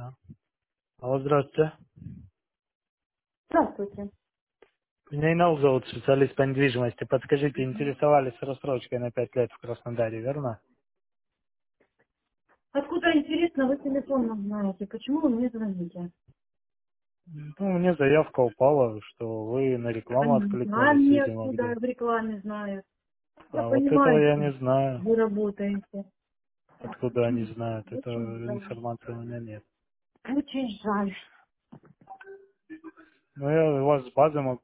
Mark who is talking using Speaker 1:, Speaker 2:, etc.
Speaker 1: Да. Алло, здравствуйте.
Speaker 2: Здравствуйте.
Speaker 1: Меня Инал зовут, специалист по недвижимости. Подскажите, интересовались рассрочкой на 5 лет в Краснодаре, верно?
Speaker 2: Откуда, интересно, вы телефон знаете? Почему вы мне звоните?
Speaker 1: Ну, мне заявка упала, что вы на рекламу
Speaker 2: А
Speaker 1: откликнулись,
Speaker 2: мне
Speaker 1: видимо,
Speaker 2: откуда
Speaker 1: где.
Speaker 2: в рекламе знают? Я
Speaker 1: А вот этого
Speaker 2: понимаю,
Speaker 1: я
Speaker 2: что
Speaker 1: не знаю,
Speaker 2: вы работаете.
Speaker 1: откуда они знают. Этой
Speaker 2: Очень жаль.
Speaker 1: информации у меня нет.
Speaker 2: Очень жаль.
Speaker 1: Ну, я у вас с базы могу